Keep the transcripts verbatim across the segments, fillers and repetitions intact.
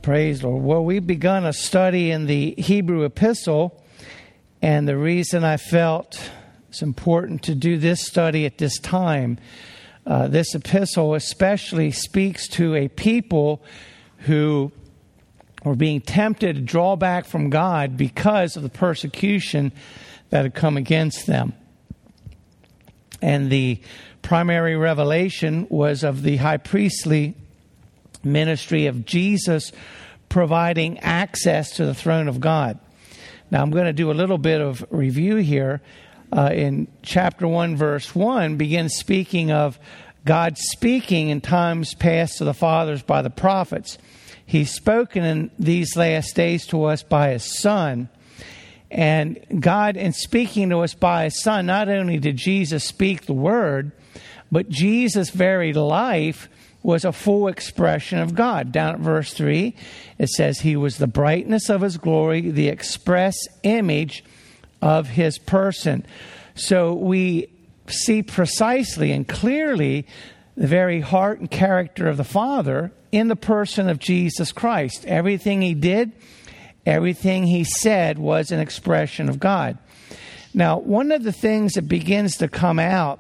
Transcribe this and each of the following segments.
Praise the Lord. Well, we've begun a study in the Hebrew epistle, and the reason I felt it's important to do this study at this time, uh, this epistle especially speaks to a people who were being tempted to draw back from God because of the persecution that had come against them. And the primary revelation was of the high priestly ministry of Jesus providing access to the throne of God. Now, I'm going to do a little bit of review here. Uh, in chapter one, verse one, begins speaking of God speaking in times past to the fathers by the prophets. He's spoken in these last days to us by His Son. And God, in speaking to us by His Son, not only did Jesus speak the Word, but Jesus' very life was a full expression of God. Down at verse three, it says, He was the brightness of His glory, the express image of His person. So we see precisely and clearly the very heart and character of the Father in the person of Jesus Christ. Everything He did, everything He said was an expression of God. Now, one of the things that begins to come out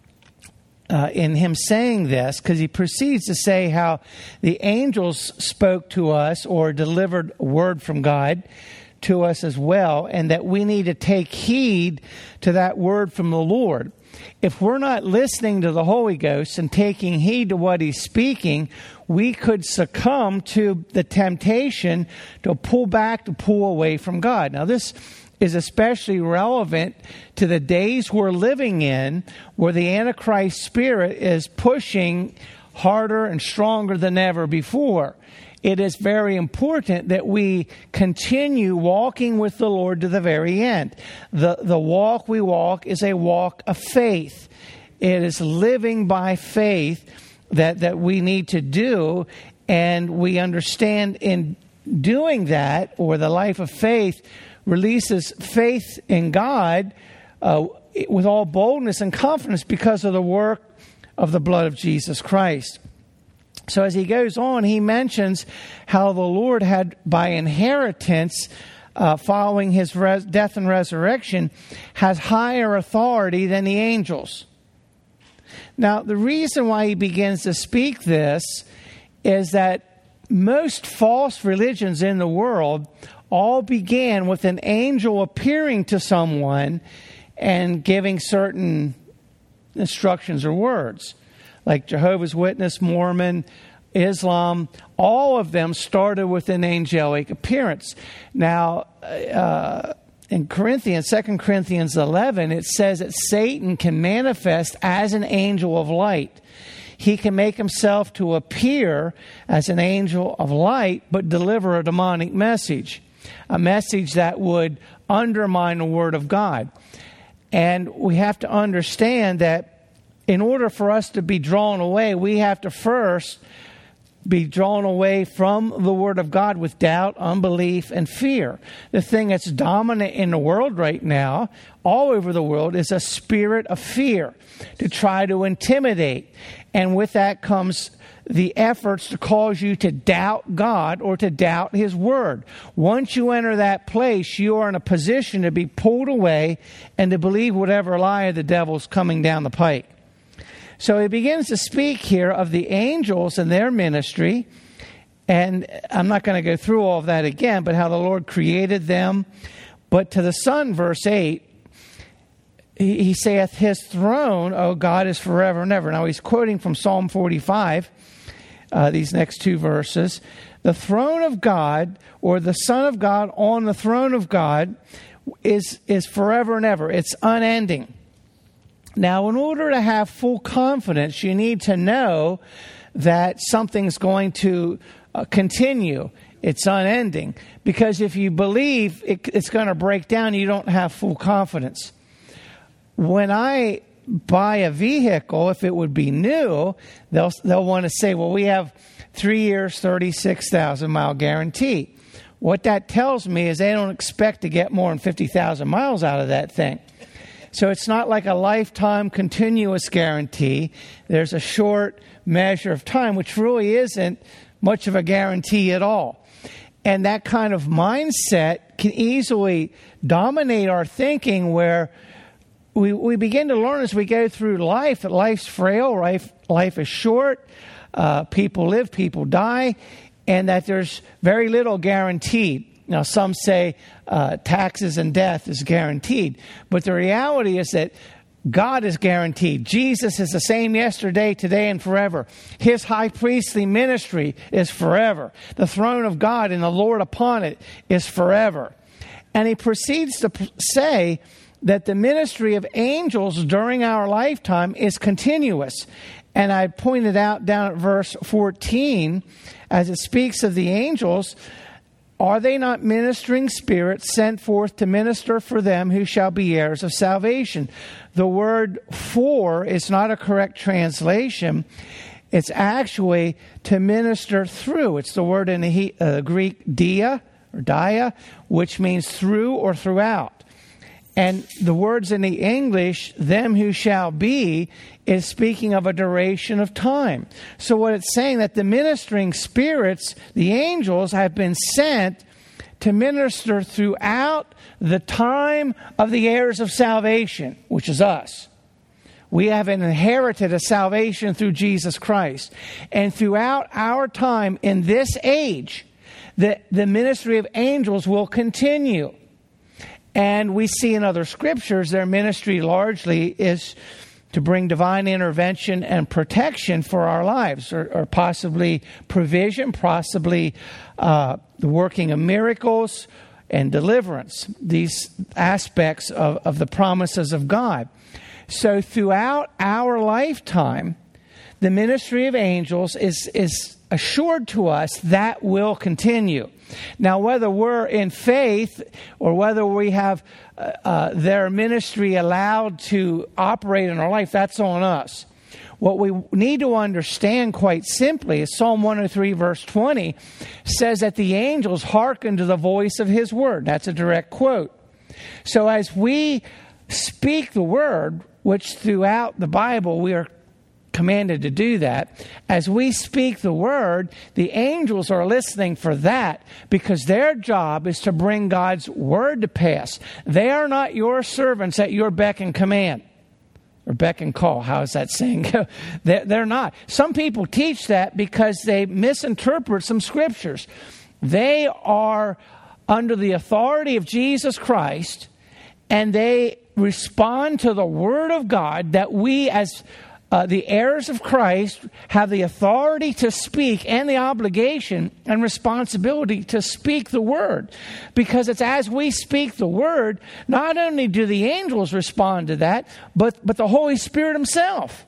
Uh, in him saying this, because he proceeds to say how the angels spoke to us or delivered a word from God to us as well, and that we need to take heed to that word from the Lord. If we're not listening to the Holy Ghost and taking heed to what He's speaking, we could succumb to the temptation to pull back, to pull away from God. Now, this is especially relevant to the days we're living in, where the Antichrist spirit is pushing harder and stronger than ever before. It is very important that we continue walking with the Lord to the very end. The, the walk we walk is a walk of faith. It is living by faith that, that we need to do, and we understand in doing that, or the life of faith, releases faith in God uh, with all boldness and confidence because of the work of the blood of Jesus Christ. So as he goes on, he mentions how the Lord had, by inheritance, uh, following His res- death and resurrection, has higher authority than the angels. Now, the reason why he begins to speak this is that most false religions in the world all began with an angel appearing to someone and giving certain instructions or words. Like Jehovah's Witness, Mormon, Islam, all of them started with an angelic appearance. Now, uh, in Corinthians, Second Corinthians eleven, it says that Satan can manifest as an angel of light. He can make himself to appear as an angel of light, but deliver a demonic message. A message that would undermine the Word of God. And we have to understand that in order for us to be drawn away, we have to first be drawn away from the Word of God with doubt, unbelief, and fear. The thing that's dominant in the world right now, all over the world, is a spirit of fear to try to intimidate. And with that comes the efforts to cause you to doubt God or to doubt His Word. Once you enter that place, you are in a position to be pulled away and to believe whatever lie of the devil's coming down the pike. So he begins to speak here of the angels and their ministry. And I'm not going to go through all of that again, but how the Lord created them. But to the Son, verse eight, he, he saith, His throne, O God, is forever and ever. Now he's quoting from Psalm forty-five. Uh, these next two verses. The throne of God, or the Son of God on the throne of God, is, is forever and ever. It's unending. Now, in order to have full confidence, you need to know that something's going to uh, continue. It's unending. Because if you believe it, it's going to break down, you don't have full confidence. When I buy a vehicle, if it would be new, they'll they'll want to say, well, we have three years, thirty-six thousand mile guarantee. What that tells me is they don't expect to get more than fifty thousand miles out of that thing. So it's not like a lifetime continuous guarantee. There's a short measure of time, which really isn't much of a guarantee at all. And that kind of mindset can easily dominate our thinking, where we, we begin to learn as we go through life that life's frail, life, life is short, uh, people live, people die, and that there's very little guaranteed. Now, some say uh, taxes and death is guaranteed, but the reality is that God is guaranteed. Jesus is the same yesterday, today, and forever. His high priestly ministry is forever. The throne of God and the Lord upon it is forever. And he proceeds to p- say that the ministry of angels during our lifetime is continuous. And I pointed out down at verse fourteen, as it speaks of the angels, are they not ministering spirits sent forth to minister for them who shall be heirs of salvation? The word for is not a correct translation. It's actually to minister through. It's the word in the uh, Greek dia or dia, which means through or throughout. And the words in the English, them who shall be, is speaking of a duration of time. So what it's saying, that the ministering spirits, the angels, have been sent to minister throughout the time of the heirs of salvation, which is us. We have inherited a salvation through Jesus Christ. And throughout our time in this age, the, the ministry of angels will continue. And we see in other scriptures their ministry largely is to bring divine intervention and protection for our lives, or, or possibly provision, possibly uh, the working of miracles and deliverance, these aspects of, of the promises of God. So throughout our lifetime, the ministry of angels is, is assured to us that will continue. Now, whether we're in faith or whether we have uh, uh, their ministry allowed to operate in our life, that's on us. What we need to understand quite simply is Psalm one oh three verse twenty says that the angels hearken to the voice of his word. That's a direct quote. So as we speak the word, which throughout the Bible we are commanded to do that, as we speak the word, the angels are listening for that, because their job is to bring God's word to pass. They are not your servants at your beck and command. Or beck and call. How is that saying? they're, they're not. Some people teach that because they misinterpret some scriptures. They are under the authority of Jesus Christ, and they respond to the word of God that we as Uh, the heirs of Christ have the authority to speak and the obligation and responsibility to speak the word. Because it's as we speak the word, not only do the angels respond to that, but, but the Holy Spirit himself.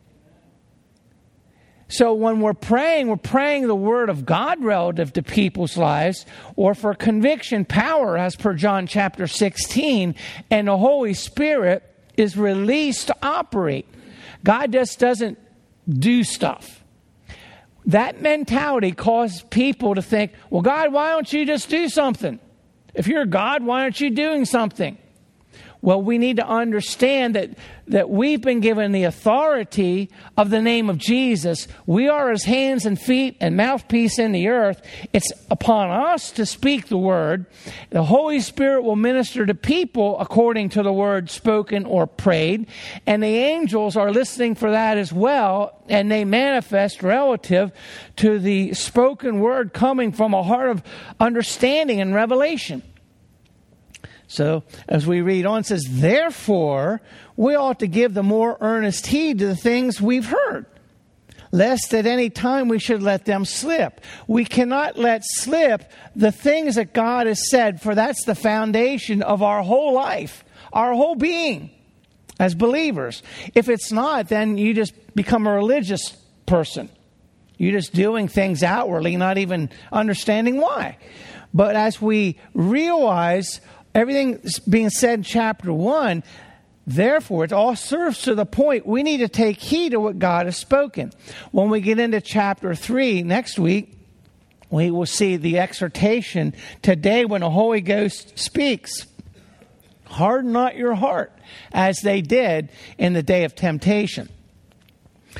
So when we're praying, we're praying the word of God relative to people's lives, or for conviction power as per John chapter sixteen, and the Holy Spirit is released to operate. God just doesn't do stuff. That mentality causes people to think, well, God, why don't you just do something? If you're God, why aren't you doing something? Well, we need to understand that, that we've been given the authority of the name of Jesus. We are his hands and feet and mouthpiece in the earth. It's upon us to speak the word. The Holy Spirit will minister to people according to the word spoken or prayed. And the angels are listening for that as well. And they manifest relative to the spoken word coming from a heart of understanding and revelation. So, as we read on, it says, therefore, we ought to give the more earnest heed to the things we've heard, lest at any time we should let them slip. We cannot let slip the things that God has said, for that's the foundation of our whole life, our whole being as believers. If it's not, then you just become a religious person. You're just doing things outwardly, not even understanding why. But as we realize everything being said in chapter one, therefore, it all serves to the point we need to take heed of what God has spoken. When we get into chapter three next week, we will see the exhortation today when the Holy Ghost speaks. Harden not your heart, as they did in the day of temptation.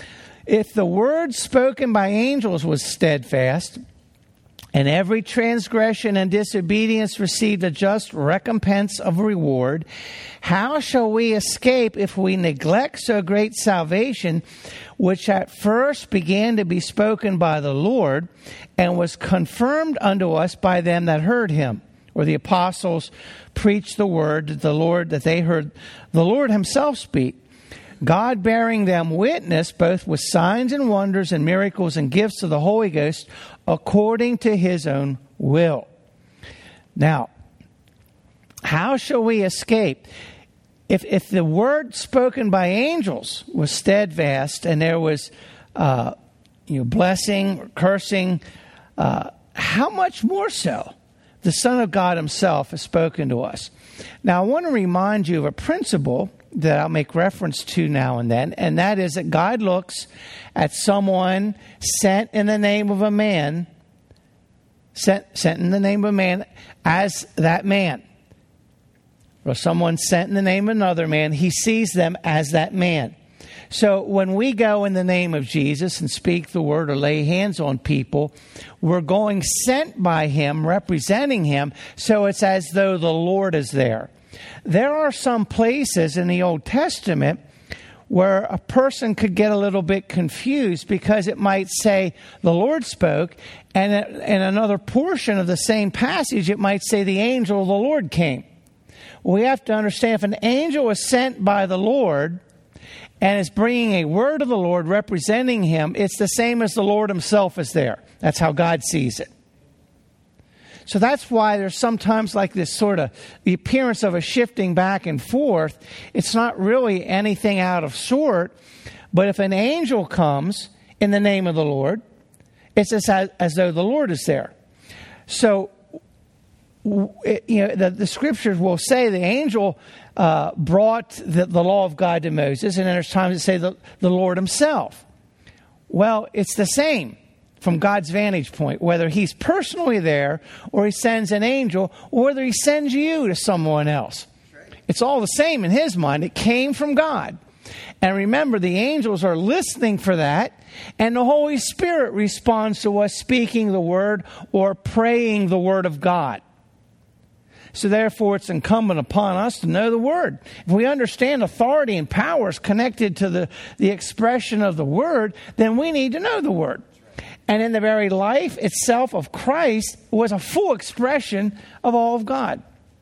If the word spoken by angels was steadfast, and every transgression and disobedience received a just recompense of reward, how shall we escape if we neglect so great salvation, which at first began to be spoken by the Lord, and was confirmed unto us by them that heard him? Or the apostles preached the word that the Lord, that they heard the Lord himself speak, God bearing them witness both with signs and wonders and miracles and gifts of the Holy Ghost according to his own will. Now, how shall we escape? If if the word spoken by angels was steadfast and there was uh, you know, blessing or cursing, uh, how much more so the Son of God himself has spoken to us? Now, I want to remind you of a principle that I'll make reference to now and then, and that is that God looks at someone sent in the name of a man, sent, sent in the name of a man as that man. Or someone sent in the name of another man, he sees them as that man. So when we go in the name of Jesus and speak the word or lay hands on people, we're going sent by him, representing him, so it's as though the Lord is there. There are some places in the Old Testament where a person could get a little bit confused because it might say the Lord spoke, and in another portion of the same passage it might say the angel of the Lord came. We have to understand, if an angel is sent by the Lord and is bringing a word of the Lord representing him, it's the same as the Lord himself is there. That's how God sees it. So that's why there's sometimes like this sort of the appearance of a shifting back and forth. It's not really anything out of sort. But if an angel comes in the name of the Lord, it's as, as though the Lord is there. So, you know, the, the scriptures will say the angel uh, brought the, the law of God to Moses, and then there's times that say the, the Lord himself. Well, it's the same from God's vantage point, whether he's personally there or he sends an angel or whether he sends you to someone else. It's all the same in his mind. It came from God. And remember, the angels are listening for that, and the Holy Spirit responds to us speaking the word or praying the word of God. So therefore, it's incumbent upon us to know the word. If we understand authority and power is connected to the, the expression of the word, then we need to know the word. And in the very life itself of Christ was a full expression of all of God.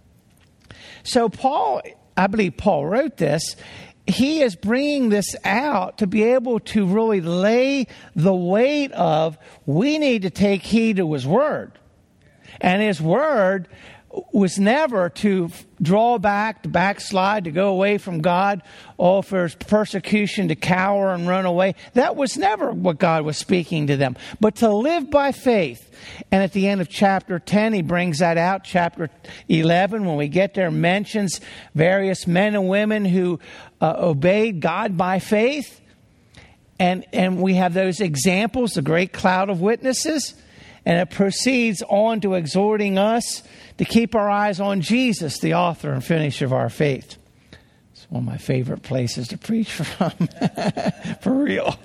So Paul, I believe Paul wrote this, he is bringing this out to be able to really lay the weight of, we need to take heed to his word. And his word was never to draw back, to backslide, to go away from God, or if there's persecution to cower and run away. That was never what God was speaking to them, but to live by faith. And at the end of chapter ten, he brings that out. Chapter eleven, when we get there, mentions various men and women who uh, obeyed God by faith. And, and we have those examples, the great cloud of witnesses. And it proceeds on to exhorting us to keep our eyes on Jesus, the author and finisher of our faith. It's one of my favorite places to preach from. For real.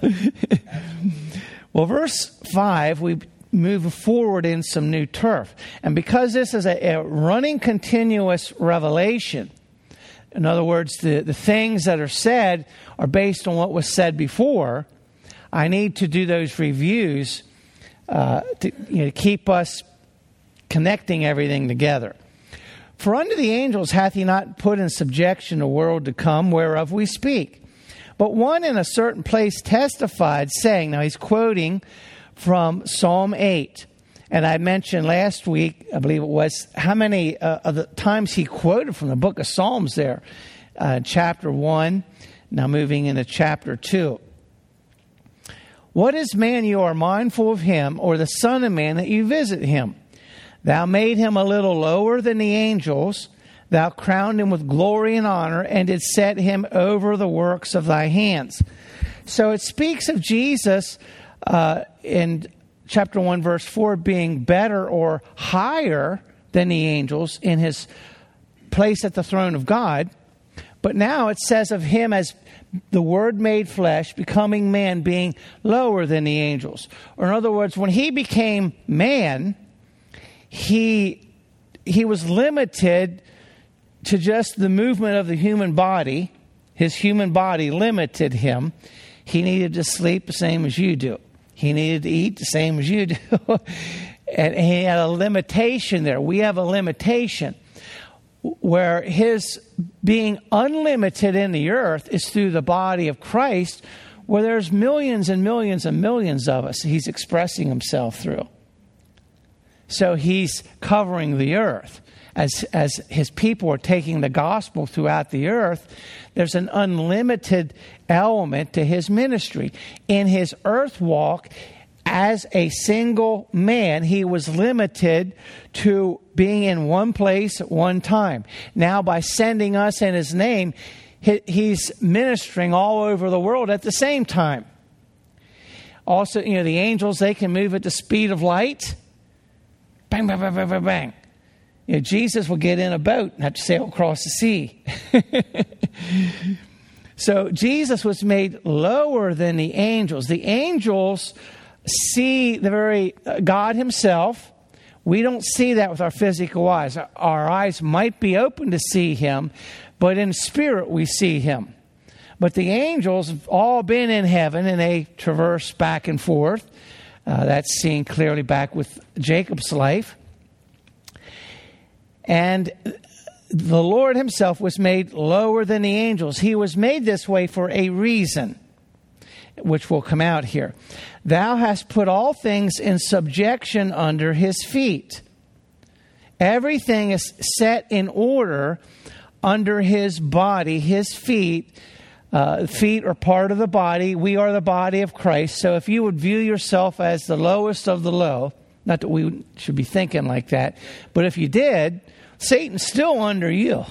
Well, verse five, we move forward in some new turf. And because this is a, a running continuous revelation, in other words, the, the things that are said are based on what was said before, I need to do those reviews Uh, to, you know, to keep us connecting everything together. For unto the angels hath he not put in subjection a world to come, whereof we speak. But one in a certain place testified, saying, now he's quoting from Psalm eight. And I mentioned last week, I believe it was, how many uh, of the times he quoted from the book of Psalms there. Uh, chapter one, now moving into chapter two. What is man you are mindful of him, or the son of man that you visit him? Thou made him a little lower than the angels. Thou crowned him with glory and honor, and didst set him over the works of thy hands. So it speaks of Jesus uh, in chapter one, verse four, being better or higher than the angels in his place at the throne of God. But now it says of him as the Word made flesh, becoming man, being lower than the angels. Or in other words, when he became man, he he was limited to just the movement of the human body. His human body limited him. He needed to sleep the same as you do. He needed to eat the same as you do. And he had a limitation there. We have a limitation. Where his being unlimited in the earth is through the body of Christ, where there's millions and millions and millions of us he's expressing himself through. So he's covering the earth. As, as his people are taking the gospel throughout the earth, there's an unlimited element to his ministry. In his earth walk, as a single man, he was limited to being in one place at one time. Now, by sending us in his name, he's ministering all over the world at the same time. Also, you know, the angels, they can move at the speed of light. Bang, bang, bang, bang, bang, bang. You know, Jesus will get in a boat and have to sail across the sea. So Jesus was made lower than the angels. The angels see the very uh, God himself. We don't see that with our physical eyes. Our eyes might be open to see him, but in spirit we see him. But the angels have all been in heaven, and they traverse back and forth. Uh, that's seen clearly back with Jacob's life. And the Lord himself was made lower than the angels. He was made this way for a reason, which will come out here. Thou hast put all things in subjection under his feet. Everything is set in order under his body, his feet. Uh, feet are part of the body. We are the body of Christ. So if you would view yourself as the lowest of the low, not that we should be thinking like that, but if you did, Satan's still under you.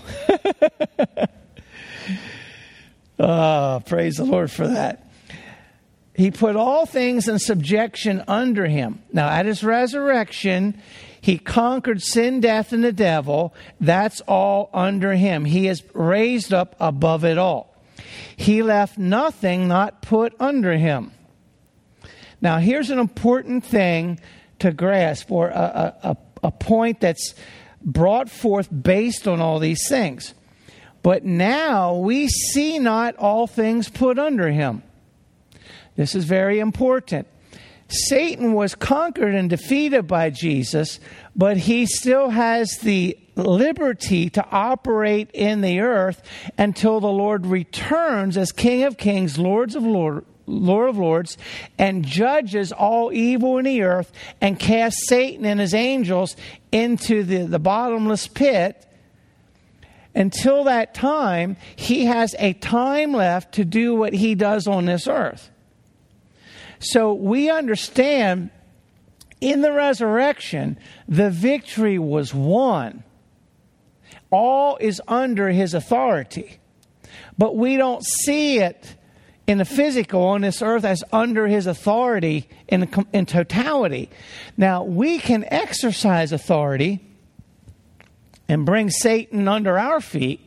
Oh, praise the Lord for that. He put all things in subjection under him. Now, at his resurrection, he conquered sin, death, and the devil. That's all under him. He is raised up above it all. He left nothing not put under him. Now, here's an important thing to grasp, or a, a, a point that's brought forth based on all these things. But now we see not all things put under him. This is very important. Satan was conquered and defeated by Jesus, but he still has the liberty to operate in the earth until the Lord returns as King of Kings, Lords of Lord, Lord of Lords, and judges all evil in the earth and casts Satan and his angels into the, the bottomless pit. Until that time, he has a time left to do what he does on this earth. So we understand in the resurrection, the victory was won. All is under his authority. But we don't see it in the physical on this earth as under his authority in, in totality. Now, we can exercise authority and bring Satan under our feet.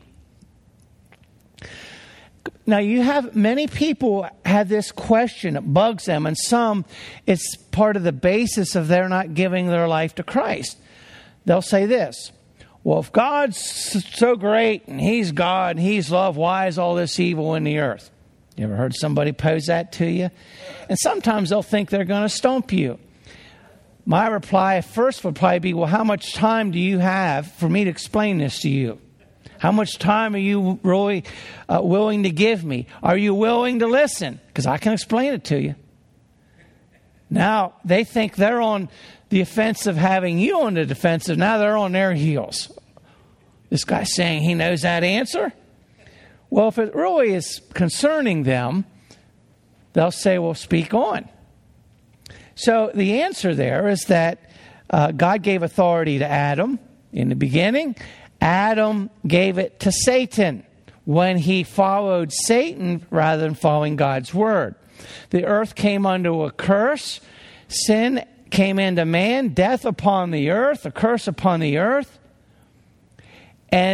Now, you have many people have this question. It bugs them. And some, it's part of the basis of their not giving their life to Christ. They'll say this. Well, if God's so great and he's God and he's love, why is all this evil in the earth? You ever heard somebody pose that to you? And sometimes they'll think they're going to stomp you. My reply at first would probably be, well, how much time do you have for me to explain this to you? How much time are you really uh, willing to give me? Are you willing to listen? Because I can explain it to you. Now, they think they're on the offensive having you on the defensive. Now they're on their heels. This guy's saying he knows that answer. Well, if it really is concerning them, they'll say, well, speak on. So the answer there is that uh, God gave authority to Adam in the beginning. Adam gave it to Satan when he followed Satan rather than following God's word. The earth came under a curse. Sin came into man, death upon the earth, a curse upon the earth. And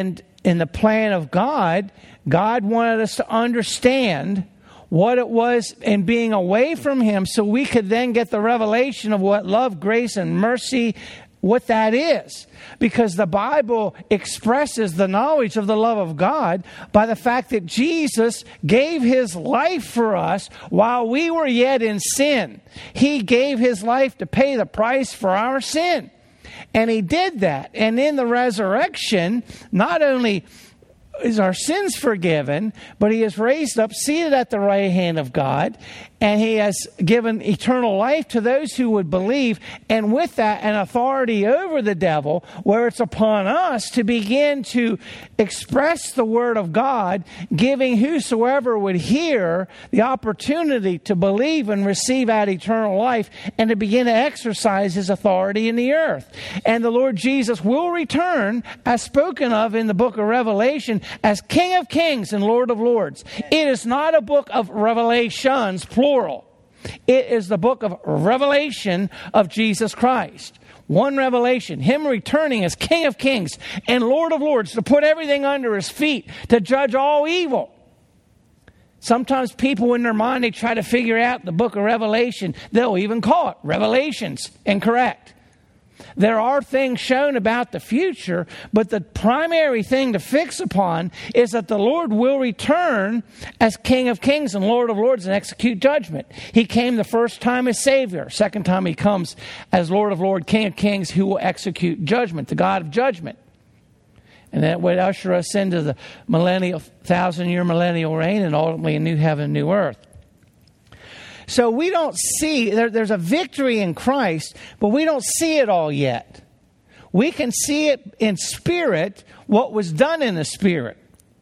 in the plan of God, God wanted us to understand what it was in being away from Him so we could then get the revelation of what love, grace, and mercy, what that is. Because the Bible expresses the knowledge of the love of God by the fact that Jesus gave His life for us while we were yet in sin. He gave His life to pay the price for our sin. And He did that. And in the resurrection, not only is our sins forgiven, but He is raised up, seated at the right hand of God, and He has given eternal life to those who would believe, and with that, an authority over the devil, where it's upon us to begin to express the Word of God, giving whosoever would hear the opportunity to believe and receive that eternal life, and to begin to exercise His authority in the earth. And the Lord Jesus will return, as spoken of in the book of Revelation, as King of Kings and Lord of Lords. It is not a book of revelations, plural. It is the book of revelation of Jesus Christ. One revelation, Him returning as King of Kings and Lord of Lords, to put everything under His feet, to judge all evil. Sometimes people in their mind, they try to figure out the book of Revelation. They'll even call it Revelations. Incorrect. There are things shown about the future, but the primary thing to fix upon is that the Lord will return as King of Kings and Lord of Lords and execute judgment. He came the first time as Savior. Second time He comes as Lord of Lords, King of Kings, who will execute judgment, the God of judgment. And that would usher us into the millennial, thousand-year millennial reign and ultimately a new heaven and new earth. So we don't see, there, there's a victory in Christ, but we don't see it all yet. We can see it in spirit, what was done in the spirit,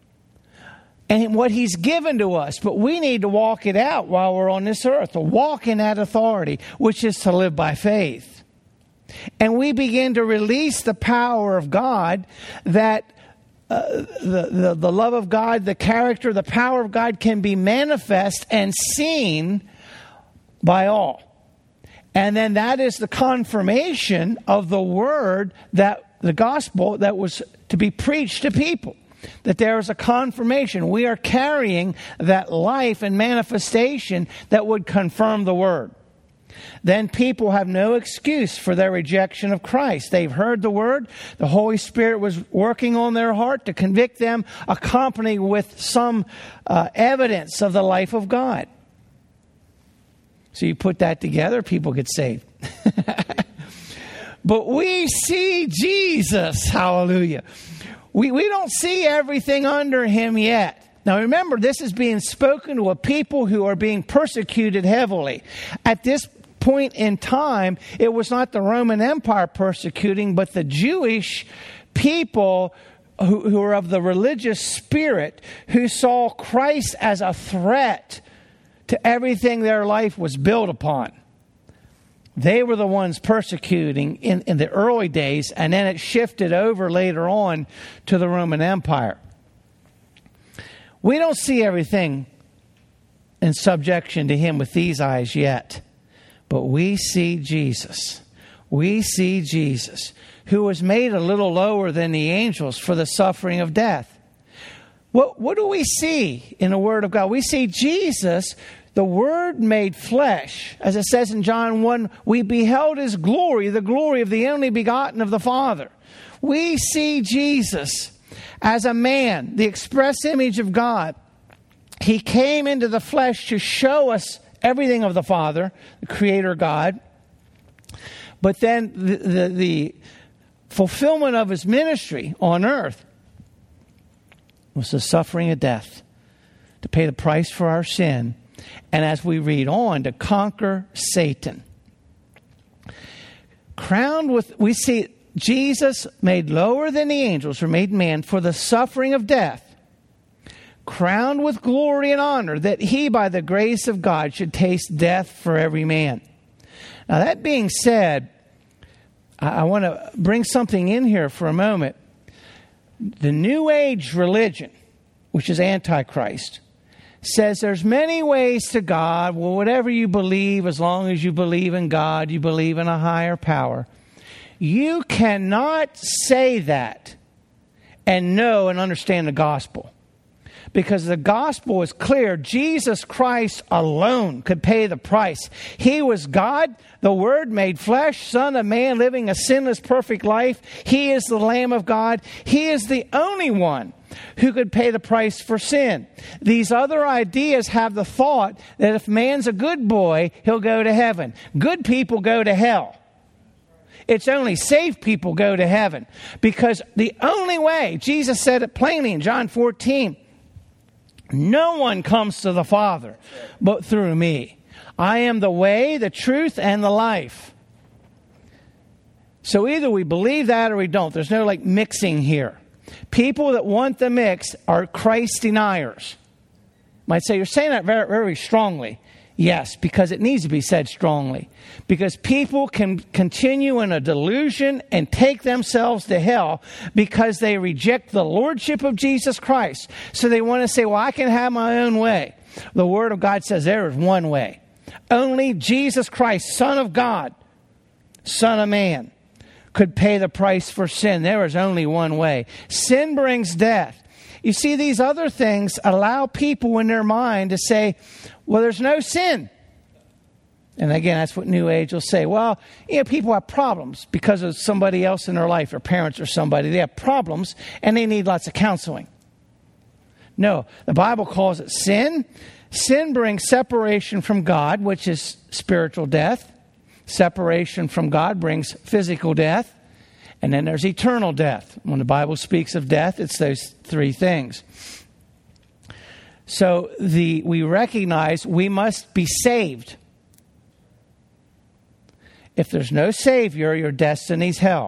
and what He's given to us. But we need to walk it out while we're on this earth, to walk in that authority, which is to live by faith. And we begin to release the power of God, that uh, the, the, the love of God, the character, the power of God can be manifest and seen by all. And then that is the confirmation of the word, that the gospel that was to be preached to people. That there is a confirmation. We are carrying that life and manifestation that would confirm the word. Then people have no excuse for their rejection of Christ. They've heard the word. The Holy Spirit was working on their heart to convict them, accompanied with some uh, evidence of the life of God. So you put that together, people get saved. But we see Jesus, hallelujah. We, we don't see everything under Him yet. Now remember, this is being spoken to a people who are being persecuted heavily. At this point in time, it was not the Roman Empire persecuting, but the Jewish people who, who are of the religious spirit, who saw Christ as a threat to everything their life was built upon. They were the ones persecuting in, in the early days, and then it shifted over later on to the Roman Empire. We don't see everything in subjection to Him with these eyes yet, but we see Jesus. We see Jesus, who was made a little lower than the angels for the suffering of death. What, what do we see in the Word of God? We see Jesus, the Word made flesh. As it says in John one, we beheld His glory, the glory of the only begotten of the Father. We see Jesus as a man, the express image of God. He came into the flesh to show us everything of the Father, the Creator God. But then the, the, the fulfillment of His ministry on earth was the suffering of death, to pay the price for our sin, and as we read on, to conquer Satan. Crowned with, we see Jesus made lower than the angels, or made man, for the suffering of death, crowned with glory and honor, that He, by the grace of God, should taste death for every man. Now, that being said, I, I want to bring something in here for a moment. The New Age religion, which is Antichrist, says there's many ways to God. Well, whatever you believe, as long as you believe in God, you believe in a higher power. You cannot say that and know and understand the gospel. Because the gospel is clear. Jesus Christ alone could pay the price. He was God, the Word made flesh, Son of Man, living a sinless, perfect life. He is the Lamb of God. He is the only one who could pay the price for sin. These other ideas have the thought that if man's a good boy, he'll go to heaven. Good people go to hell. It's only saved people go to heaven. Because the only way, Jesus said it plainly in John fourteen, no one comes to the Father but through me. I am the way, the truth, and the life. So either we believe that or we don't. There's no like mixing here. People that want the mix are Christ deniers. Might say, you're saying that very, very strongly. Yes, because it needs to be said strongly. Because people can continue in a delusion and take themselves to hell because they reject the lordship of Jesus Christ. So they want to say, well, I can have my own way. The Word of God says there is one way. Only Jesus Christ, Son of God, Son of Man, could pay the price for sin. There is only one way. Sin brings death. You see, these other things allow people in their mind to say, well, there's no sin. And again, that's what New Age will say. Well, you know, people have problems because of somebody else in their life, their parents or somebody. They have problems and they need lots of counseling. No, the Bible calls it sin. Sin brings separation from God, which is spiritual death. Separation from God brings physical death. And then there's eternal death. When the Bible speaks of death, it's those three things. So the we recognize we must be saved. If there's no Savior, your destiny's hell.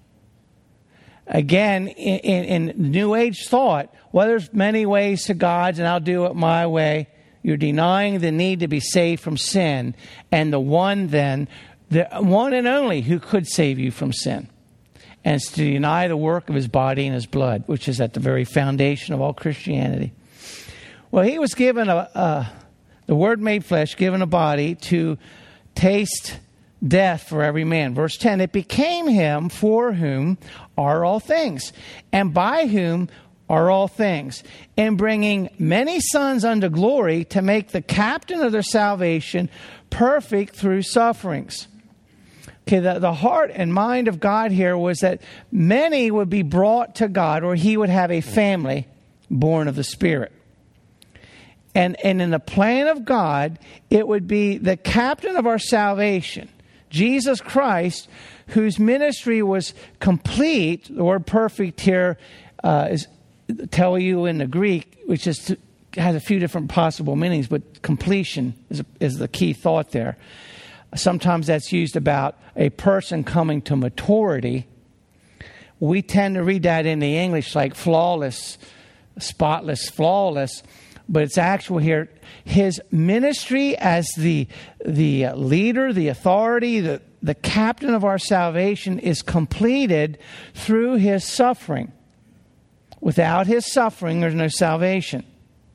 Again, in, in, in New Age thought, well, there's many ways to God, and I'll do it my way. You're denying the need to be saved from sin, and the one then, the one and only who could save you from sin. And it's to deny the work of his body and his blood, which is at the very foundation of all Christianity. Well, he was given a, a the Word made flesh, given a body to taste death for every man. Verse ten, it became him for whom are all things, and by whom are all things, in bringing many sons unto glory, to make the captain of their salvation perfect through sufferings. Okay, the, the heart and mind of God here was that many would be brought to God, or he would have a family born of the Spirit. And, and in the plan of God, it would be the captain of our salvation, Jesus Christ, whose ministry was complete. The word perfect here uh, is tell you in the Greek, which is to, has a few different possible meanings, but completion is, is the key thought there. Sometimes that's used about a person coming to maturity. We tend to read that in the English like flawless, spotless, flawless. But it's actual here. His ministry as the, the leader, the authority, the, the captain of our salvation is completed through his suffering. Without his suffering, there's no salvation.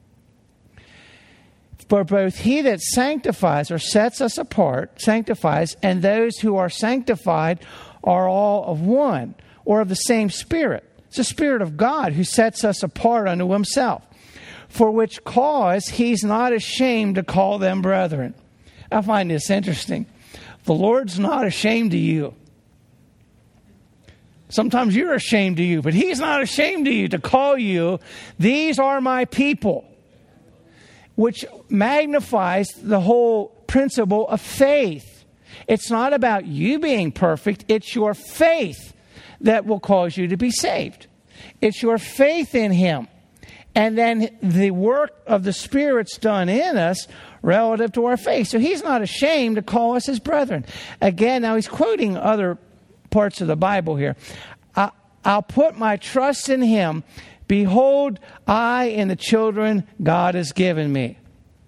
For both he that sanctifies or sets us apart, sanctifies, and those who are sanctified are all of one, or of the same Spirit. It's the Spirit of God who sets us apart unto himself. For which cause he's not ashamed to call them brethren. I find this interesting. The Lord's not ashamed of you. Sometimes you're ashamed of you, but he's not ashamed of you to call you, these are my people. Which magnifies the whole principle of faith. It's not about you being perfect. It's your faith that will cause you to be saved. It's your faith in him. And then the work of the Spirit's done in us relative to our faith. So he's not ashamed to call us his brethren. Again, now he's quoting other parts of the Bible here. I, I'll put my trust in him. Behold, I and the children God has given me.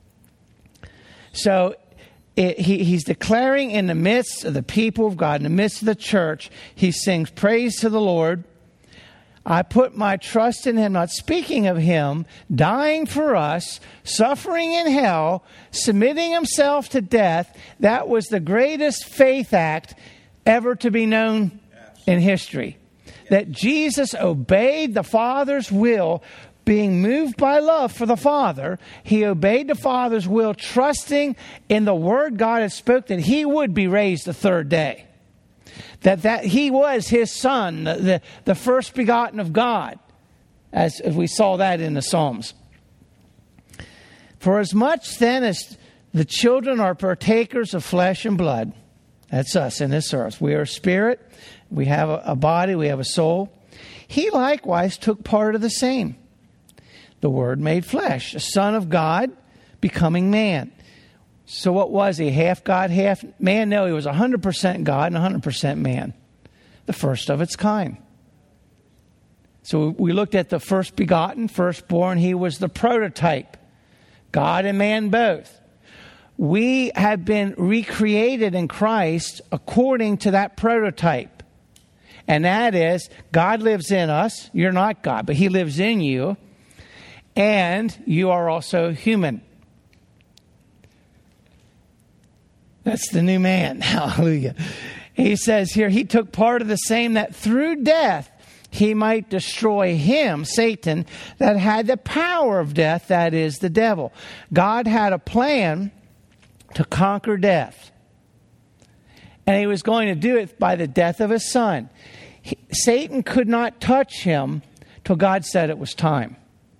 So it, he, he's declaring in the midst of the people of God, in the midst of the church, he sings praise to the Lord. I put my trust in him, not speaking of him, dying for us, suffering in hell, submitting himself to death. That was the greatest faith act ever to be known in history. that Jesus obeyed the Father's will, being moved by love for the Father. He obeyed the Father's will, trusting in the word God had spoken that he would be raised the third day. That that he was his son, the, the first begotten of God, as, as we saw that in the Psalms. For as much then as the children are partakers of flesh and blood, that's us in this earth. We are a spirit, we have a, a body, we have a soul. He likewise took part of the same. The Word made flesh, a Son of God becoming man. So what was he? Half God, half man? No, he was one hundred percent God and one hundred percent man. The first of its kind. So we looked at the first begotten, firstborn. He was the prototype. God and man both. We have been recreated in Christ according to that prototype. And that is, God lives in us. You're not God, but he lives in you. And you are also human. That's the new man. Hallelujah. He says here, he took part of the same, that through death he might destroy him, Satan, that had the power of death, that is the devil. God had a plan to conquer death. And he was going to do it by the death of his son. He, Satan could not touch him till God said it was time.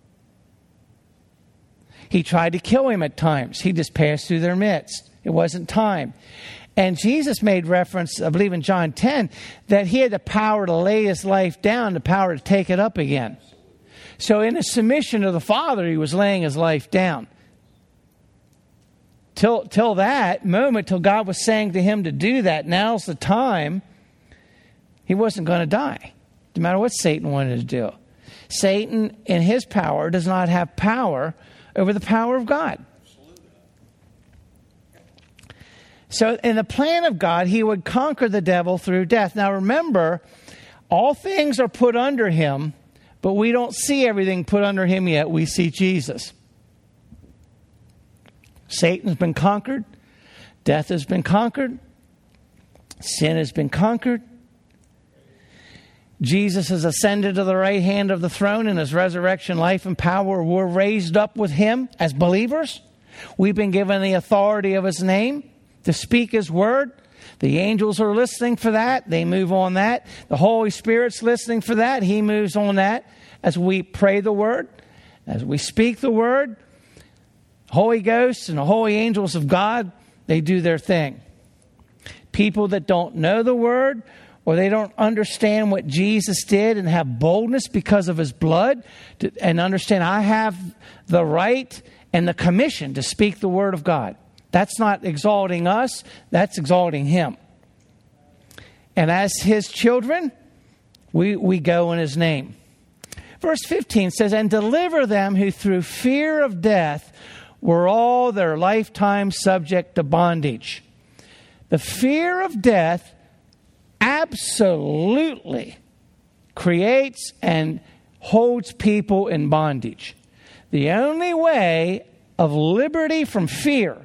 He tried to kill him at times. He just passed through their midst. It wasn't time. And Jesus made reference, I believe in John ten, that he had the power to lay his life down, the power to take it up again. So in a submission to the Father, he was laying his life down. Till, till that moment, till God was saying to him to do that, now's the time, he wasn't going to die. No matter what Satan wanted to do. Satan, in his power, does not have power over the power of God. So in the plan of God, he would conquer the devil through death. Now remember, all things are put under him, but we don't see everything put under him yet. We see Jesus. Satan's been conquered. Death has been conquered. Sin has been conquered. Jesus has ascended to the right hand of the throne, and his resurrection, life, and power were raised up with him as believers. We've been given the authority of his name to speak his word. The angels are listening for that. They move on that. The Holy Spirit's listening for that. He moves on that as we pray the word, as we speak the word. Holy Ghost and the holy angels of God, they do their thing. People that don't know the word, or they don't understand what Jesus did and have boldness because of his blood, to, and understand I have the right and the commission to speak the word of God. That's not exalting us, that's exalting him. And as his children, we, we go in his name. Verse fifteen says, and deliver them who through fear of death were all their lifetime subject to bondage. The fear of death absolutely creates and holds people in bondage. The only way of liberty from fear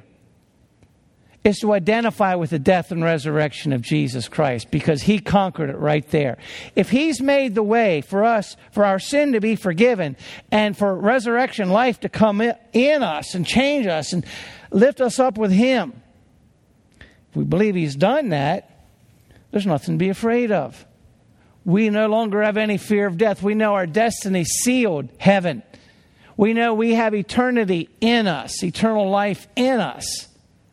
is to identify with the death and resurrection of Jesus Christ, because he conquered it right there. If he's made the way for us, for our sin to be forgiven, and for resurrection life to come in us and change us and lift us up with him, if we believe he's done that, there's nothing to be afraid of. We no longer have any fear of death. We know our destiny sealed, heaven. We know we have eternity in us, eternal life in us.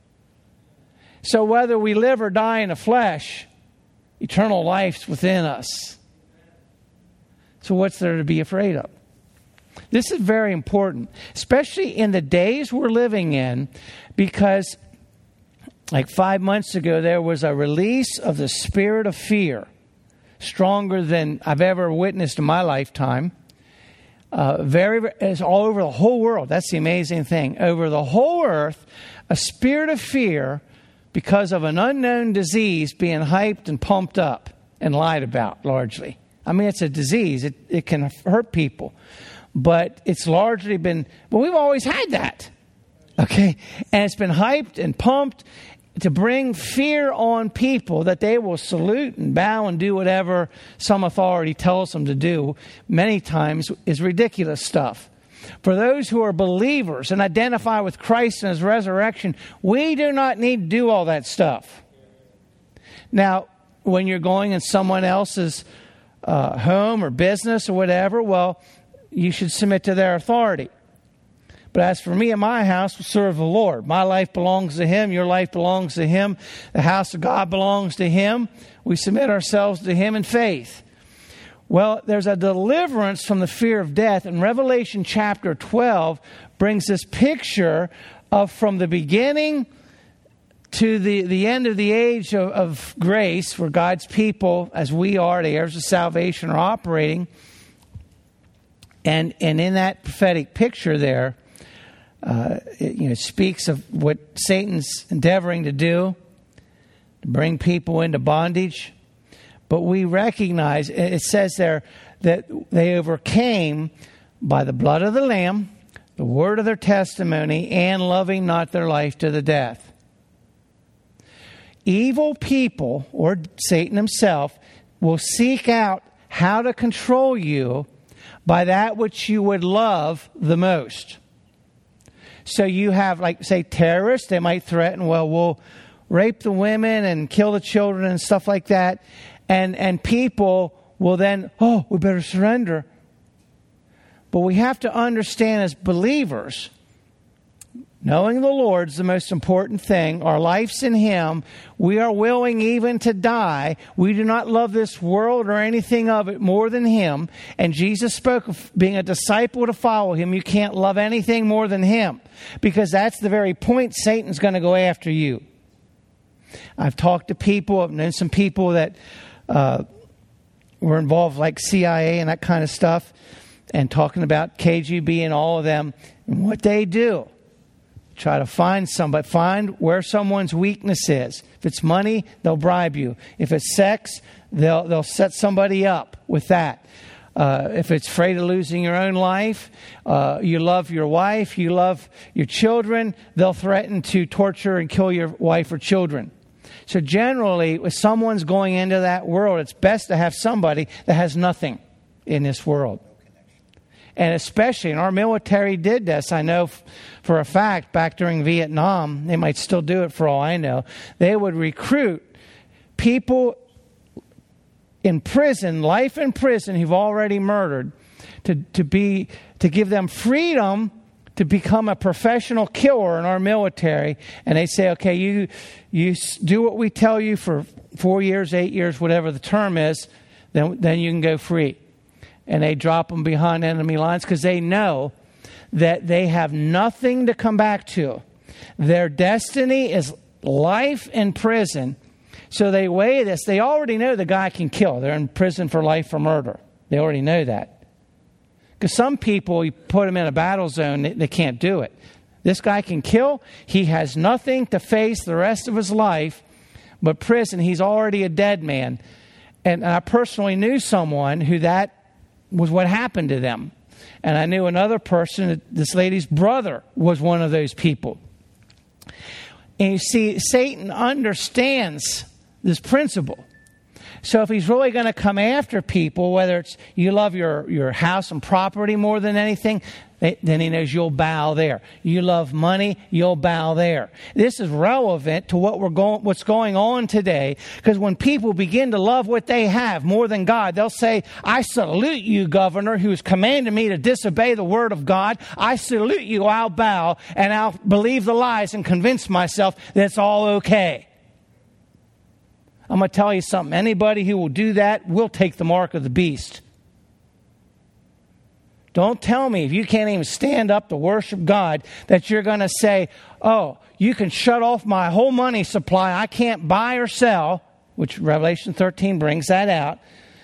So whether we live or die in the flesh, eternal life's within us. So what's there to be afraid of? This is very important, especially in the days we're living in, because like five months ago, there was a release of the spirit of fear, stronger than I've ever witnessed in my lifetime. Uh, very, it's all over the whole world. That's the amazing thing. Over the whole earth, a spirit of fear because of an unknown disease being hyped and pumped up and lied about largely. I mean, it's a disease. It, it can hurt people. But it's largely been, well, we've always had that. Okay? And it's been hyped and pumped. to bring fear on people that they will salute and bow and do whatever some authority tells them to do many times is ridiculous stuff. For those who are believers and identify with Christ and His resurrection, we do not need to do all that stuff. Now, when you're going in someone else's uh, home or business or whatever, well, you should submit to their authority. But as for me and my house, we serve the Lord. My life belongs to Him. Your life belongs to Him. The house of God belongs to Him. We submit ourselves to Him in faith. Well, there's a deliverance from the fear of death. And Revelation chapter twelve brings this picture of from the beginning to the, the end of the age of, of grace, where God's people, as we are, the heirs of salvation, are operating. And, and in that prophetic picture there, Uh, it, you know, speaks of what Satan's endeavoring to do, to bring people into bondage. But we recognize, it says there, that they overcame by the blood of the Lamb, the word of their testimony, and loving not their life to the death. Evil people, or Satan himself, will seek out how to control you by that which you would love the most. So you have, like, say, terrorists. They might threaten, well, we'll rape the women and kill the children and stuff like that. And and people will then, oh, we better surrender. But we have to understand as believers, knowing the Lord's the most important thing. Our life's in Him. We are willing even to die. We do not love this world or anything of it more than Him. And Jesus spoke of being a disciple to follow Him. You can't love anything more than Him, because that's the very point Satan's going to go after you. I've talked to people, I've known some people that uh, were involved, like C I A and that kind of stuff, and talking about K G B and all of them, and what they do. Try to find somebody, find where someone's weakness is. If it's money, they'll bribe you. If it's sex, they'll they'll set somebody up with that. Uh, if it's afraid of losing your own life, uh, you love your wife, you love your children, they'll threaten to torture and kill your wife or children. So generally, if someone's going into that world, it's best to have somebody that has nothing in this world. And especially, and our military did this, I know f- for a fact, back during Vietnam, they might still do it for all I know, they would recruit people in prison, life in prison, who've already murdered, to, to be to give them freedom to become a professional killer in our military. And they say, okay, you you do what we tell you for four years, eight years, whatever the term is, then then you can go free. And they drop them behind enemy lines because they know that they have nothing to come back to. Their destiny is life in prison. So they weigh this. They already know the guy can kill. They're in prison for life for murder. They already know that. Because some people, you put them in a battle zone, they, they can't do it. This guy can kill. He has nothing to face the rest of his life. But prison, he's already a dead man. And I personally knew someone who that was what happened to them. And I knew another person, this lady's brother was one of those people. And you see, Satan understands this principle. So if he's really going to come after people, whether it's you love your, your house and property more than anything, then he knows you'll bow there. You love money, you'll bow there. This is relevant to what we're going, what's going on today, because when people begin to love what they have more than God, they'll say, I salute you, governor, who's commanded me to disobey the word of God. I salute you, I'll bow, and I'll believe the lies and convince myself that it's all okay. I'm going to tell you something. Anybody who will do that will take the mark of the beast. Don't tell me, if you can't even stand up to worship God, that you're going to say, oh, you can shut off my whole money supply. I can't buy or sell, which Revelation thirteen brings that out.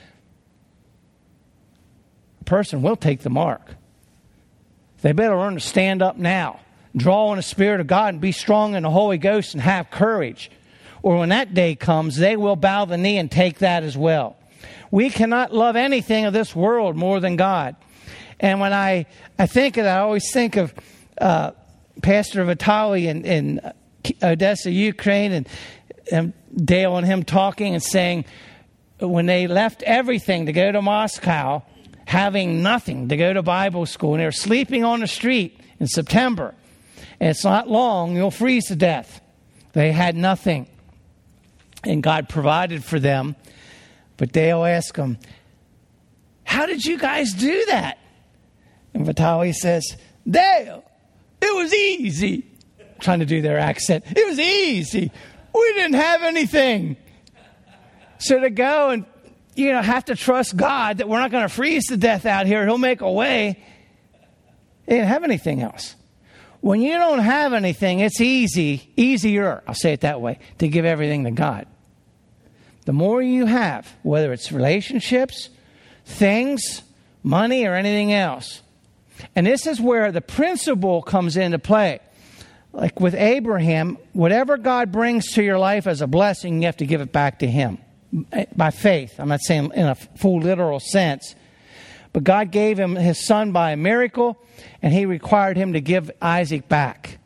A person will take the mark. They better learn to stand up now, draw on the Spirit of God, and be strong in the Holy Ghost and have courage. Or when that day comes, they will bow the knee and take that as well. We cannot love anything of this world more than God. And when I, I think of that, I always think of uh, Pastor Vitale in, in Odessa, Ukraine, and, and Dale and him talking and saying when they left everything to go to Moscow, having nothing to go to Bible school, and they were sleeping on the street in September, and it's not long, you'll freeze to death. They had nothing, and God provided for them. But Dale asked them, how did you guys do that? And Vitaly says, Dale, it was easy. Trying to do their accent. It was easy. We didn't have anything. So to go and, you know, have to trust God that we're not going to freeze to death out here. He'll make a way. They didn't have anything else. When you don't have anything, it's easy, easier, I'll say it that way, to give everything to God. The more you have, whether it's relationships, things, money, or anything else. And this is where the principle comes into play. Like with Abraham, whatever God brings to your life as a blessing, you have to give it back to him. By faith. I'm not saying in a full literal sense. But God gave him his son by a miracle, and he required him to give Isaac back.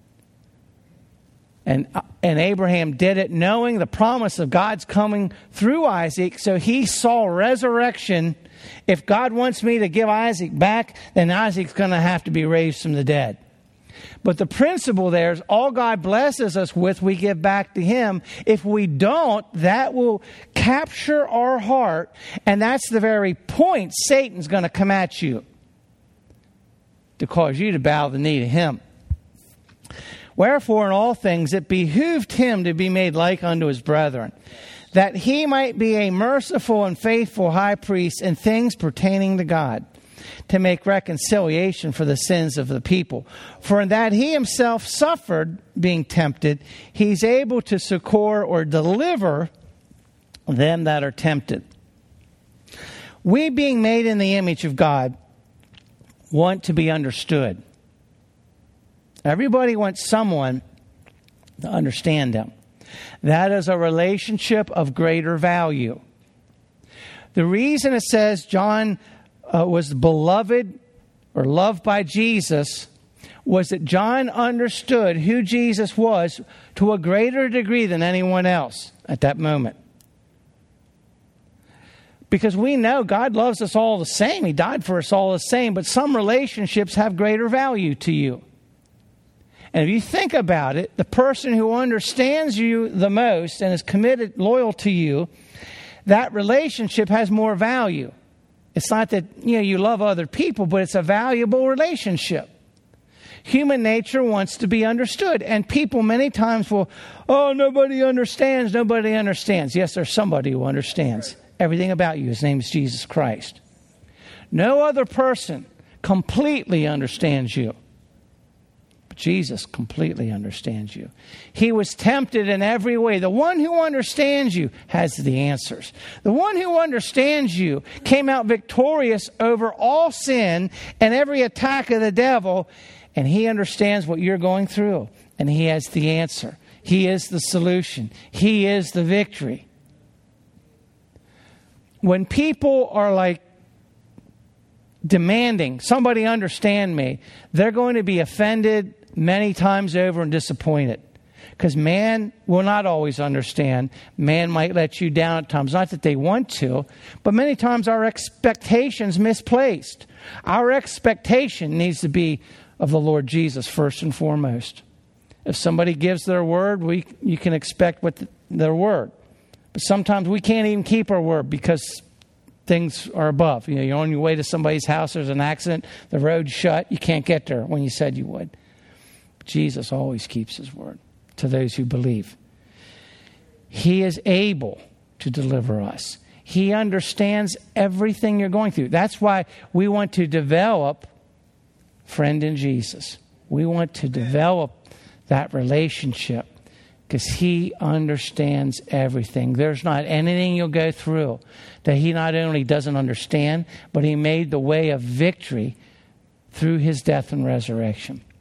And, and Abraham did it knowing the promise of God's coming through Isaac. So he saw resurrection. If God wants me to give Isaac back, then Isaac's going to have to be raised from the dead. But the principle there is all God blesses us with, we give back to him. If we don't, that will capture our heart. And that's the very point Satan's going to come at you to cause you to bow the knee to him. Wherefore, in all things, it behooved him to be made like unto his brethren, that he might be a merciful and faithful high priest in things pertaining to God, to make reconciliation for the sins of the people. For in that he himself suffered being tempted, he's able to succor or deliver them that are tempted. We, being made in the image of God, want to be understood. Everybody wants someone to understand them. That is a relationship of greater value. The reason it says John uh, was beloved or loved by Jesus was that John understood who Jesus was to a greater degree than anyone else at that moment. Because we know God loves us all the same. He died for us all the same. But some relationships have greater value to you. And if you think about it, the person who understands you the most and is committed, loyal to you, that relationship has more value. It's not that, you know, you love other people, but it's a valuable relationship. Human nature wants to be understood. And people many times will, oh, nobody understands, nobody understands. Yes, there's somebody who understands everything about you. His name is Jesus Christ. No other person completely understands you. Jesus completely understands you. He was tempted in every way. The one who understands you has the answers. The one who understands you came out victorious over all sin and every attack of the devil, and he understands what you're going through, and he has the answer. He is the solution. He is the victory. When people are like demanding, somebody understand me, they're going to be offended many times over and disappointed. Because man will not always understand. Man might let you down at times. Not that they want to, but many times our expectation's misplaced. Our expectation needs to be of the Lord Jesus first and foremost. If somebody gives their word, we you can expect what the, their word. But sometimes we can't even keep our word because things are above. You know, you're on your way to somebody's house, there's an accident, the road's shut, you can't get there when you said you would. Jesus always keeps his word to those who believe. He is able to deliver us. He understands everything you're going through. That's why we want to develop friend in Jesus. We want to develop that relationship because he understands everything. There's not anything you'll go through that he not only doesn't understand, but he made the way of victory through his death and resurrection.